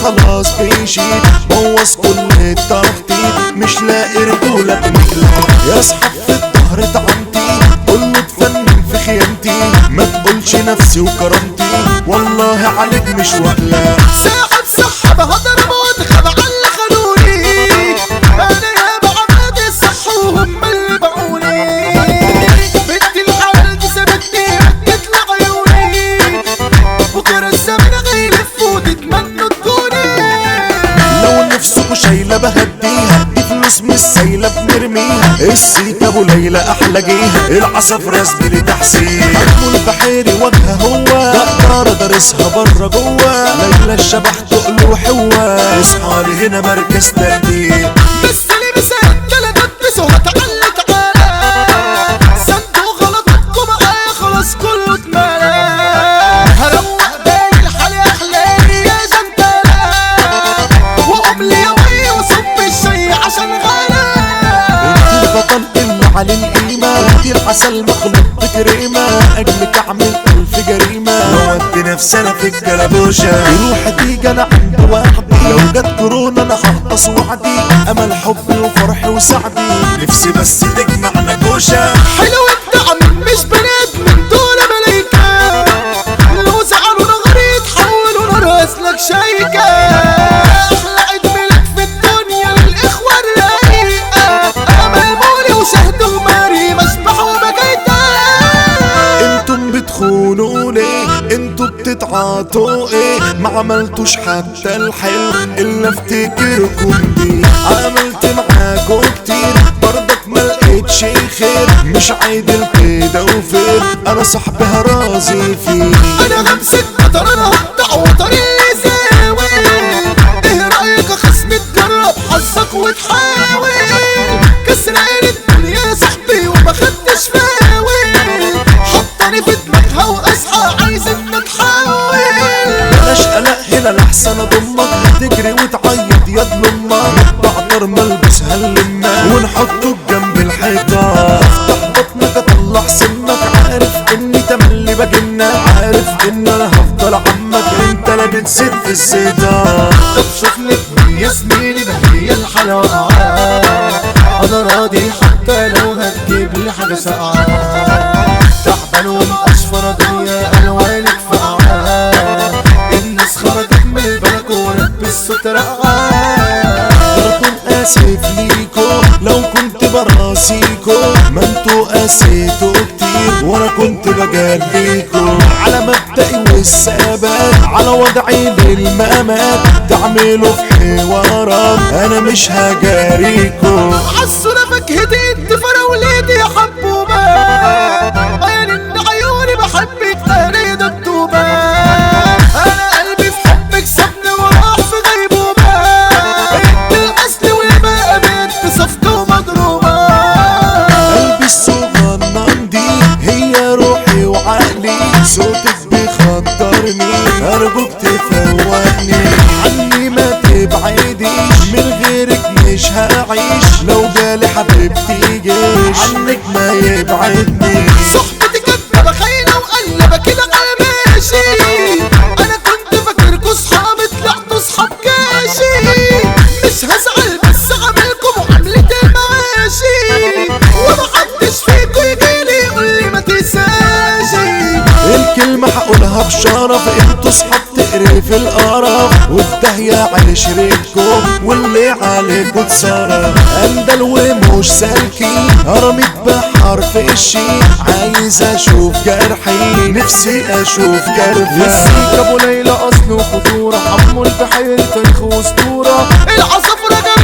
خلاص بيشيل بوظ كل التخطيط مش لاقي رجولة بنجلة يصحى في الظهر طعنتي كله اتفنن في خيانتي ما تقولش نفسي وكرامتي والله عليك مش وهلة ساحب سحب هضرب واتخب على اللي خلوني انا يابا عماد الصح وهم اللي باعوني بنت الحلال دي سابتني ركت لعيوني بكره الزمن هيلف وتتمنوا تكوني لو نفسكوا شايلة بهديها دي فلوس مش سايلة بنرميها السيكة ابو ليلى احلى جيها العصافرة زميلي تحسين حجمه البحيري وجهه هو دقارة دارسها بره جوه ليلى الشبح تقله حوا اصحى لي هنا مركز تقدير بس اللي مسجلة تدبسوا هتعلي تعالى صندوق غلطاتكم معايا خلاص كله اتملى هروق بالي الحال يا احلامي يا جنتلة واقوم لي يومي وصب الشي عشان غلا انت البطل اللي على القيمة انت العسل مخلوق بكريمة اجلك اعمل الف جريمة وودي نفسي انا في الجلابوشة روحي تيجي انا عند وحدي لو جت كورونا انا هغطس وعدي امل حبي وفرحي وسعدي نفسي بس تجمعنا كوشة حلو الدعم مش بنات من دول ملايكة لو زعلوا نغري يتحولوا نار اسلك شيكة احلى عيد ميلاد في الدنيا للاخوة الرايقة امل مولي وشهد وماري مشبح وبكيتة انتم بتخونوا ليه انتوا بتتعاطوا ايه ما عملتوش حتى الحلم الا افتكركم بيه عملت معاكوا كتير برضك ما لقيتش خير مش عادل كده وفير انا صاحبها راضي فيه انا همسك قطر انا هقطع وطريقي زاوي ايه رايك يا خصم تجرب حظك وتحاول كسر عين الدنيا يا صاحبي وما خدتش فاول حطني في دماغها واصحى عايز ان اتحول بلاش قلق هنا لحسن اضمك تجري وتعيط يا امك بعطر ملبسها اللمة ونحطه جنب الحيطة افتح بطنك اطلع سنك عارف اني تملي بجنك عارف ان انا هفضل عمك انت لا بتسد في الزيطة طب شوف لك يا زميلي ده هي الحلاوة انا راضي حتى لو هتجيب لي حاجة ساقعة تعبان ومقشفرة دنيا الوانك فقعة الناس خرجت من البلكونة بالصوت رقعة بكون اسف ليكو لو كنت براسيكو ما انتوا قاسيتوا كتير وانا كنت بجليكو على مبدئي والثبات على وضعي للممات تعملوا في حوارات انا مش هجاريكو عالصورة فاكهتي انت فراولتي يا حبوبة عين ان عيوني بحبك انا دبدوبة انا قلبي في حبك سابني وراح في غيبوبة انت الاصل والباقي بنت صفقة ومضروبة قلبي الصغنن دي هي روحي وعقلي صوتك بيخطرني ارجوك تفوقني عني ما تبعديش من غيرك مش هعيش لو جالي حبيبتي جيش عنك ما يبعدني صحبتي كانت بخيلة وقلبة كده على ماشي انا كنت فاكركوا صحاب طلعتوا صحاب كاشي مش هزعل بس عاملكم وعملة المعاشي ومحدش فيكوا يجيلي يقولي ما تنساشي الكلمة هقولها بشرف انتوا صحاب تقري في القرف والدهية على شريككم واللي عليكوا اتصرف اندل ومش سالكين رميت بحر في الشي عايز اشوف جرحي نفسي اشوف جرحي السيكة ابو ليلى اصل وخطورة حمو البحيري تاريخ واسطورة العصافرة